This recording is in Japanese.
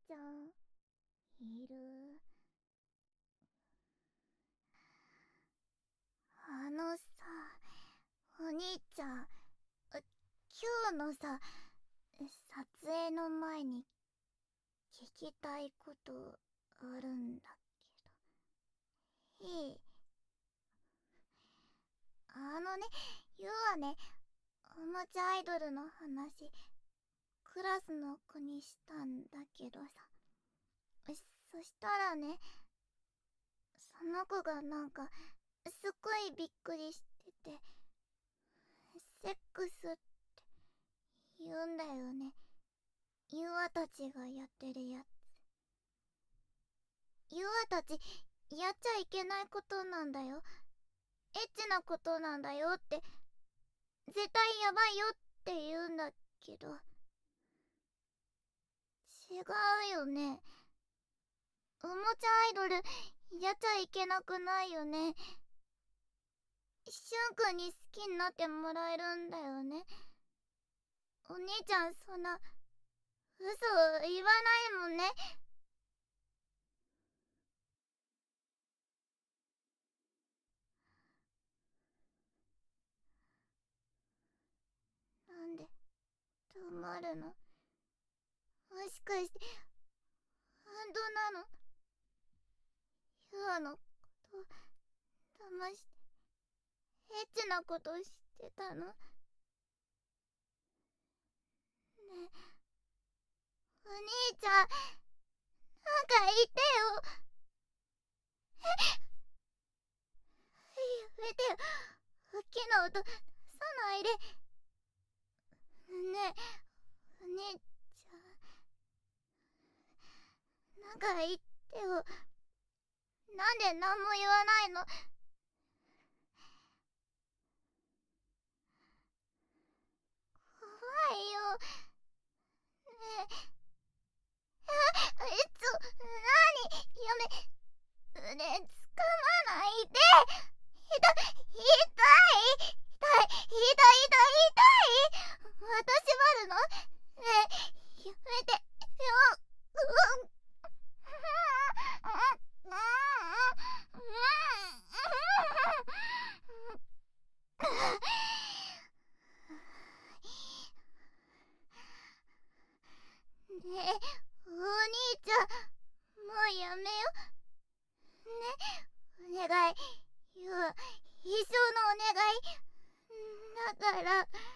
ちゃんいる？さ、お兄ちゃん、今日のさ、撮影の前に聞きたいことあるんだけど、いい？ゆうはね、おもちゃアイドルの話、クラスの子にしたんだけどさ、そしたらね、その子がなんか、すっごいびっくりしてて、セックスって言うんだよね。ユアたちがやってるやつ。ユアたち、やっちゃいけないことなんだよ。エッチなことなんだよって、絶対やばいよって言うんだけど、違うよね。おもちゃアイドル、やっちゃいけなくないよね。しゅんくんに好きになってもらえるんだよね。お兄ちゃんそんな、嘘言わないもんね。なんで、止まるの？もしかして、本当なの？ユアのこと、騙して、エッチなことしてたの？ねえ、お兄ちゃん、なんか言ってよ。やめてよ。大きな音、さないで。ねえ、お兄ちゃん、なんか言ってよ。なんで何も言わないの？怖いよ。ねえ、なに？やめ、腕つかまないで。痛い、痛い、痛い、痛い、痛い、痛い。また縛るの？ねえ、やめてよ。うん。ねえ、お兄ちゃん、もうやめよ。ね、お願い。一生のお願い。だから。